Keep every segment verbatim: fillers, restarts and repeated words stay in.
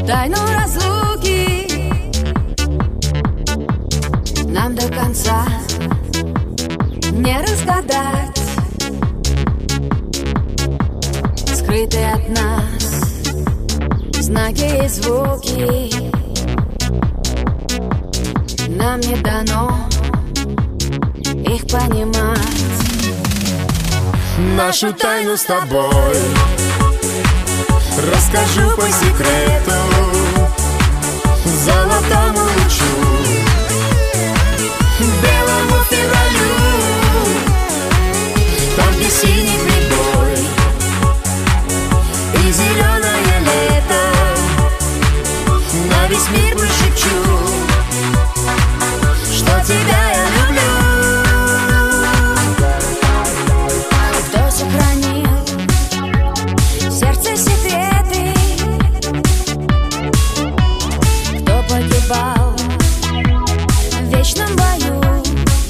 тайну разлуки нам до конца не разгадать. Скрытые от нас знаки и звуки нам не дано их понимать. Нашу тайну с тобой расскажу по секрету золотому лучу, белому февралю, там, где синий прибой и зеленое лето. На весь мир прошепчу, что тебя я люблю. Кто сохранил в сердце секреты, кто погибал в вечном бою,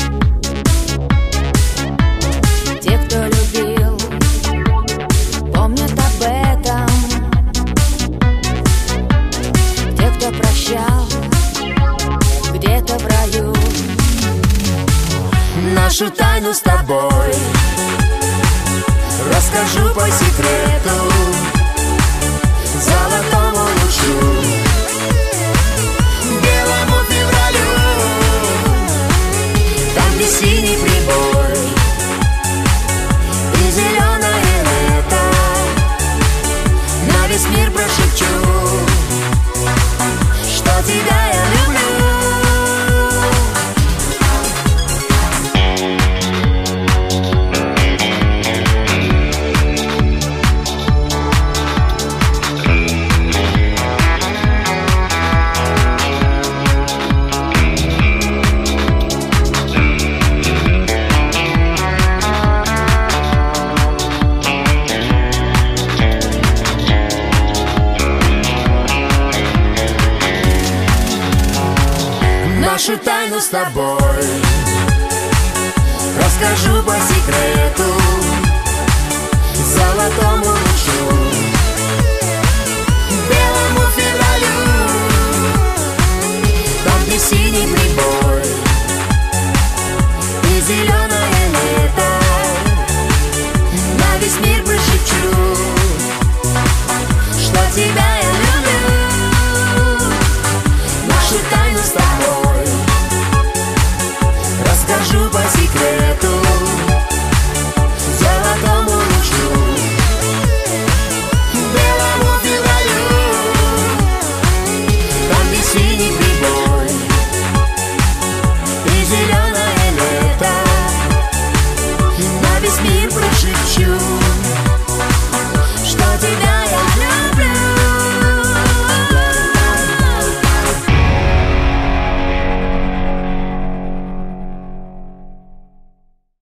те, кто любил, помнят об этом, те, кто прощал где-то в раю. Нашу тайну с тобой расскажу по секрету золотому лучу, белому февралю, там, где синий прибой и зеленое лето. На весь мир прошепчу, что тебя я люблю. Нашу тайну с тобой расскажу по секрету золотому лучу,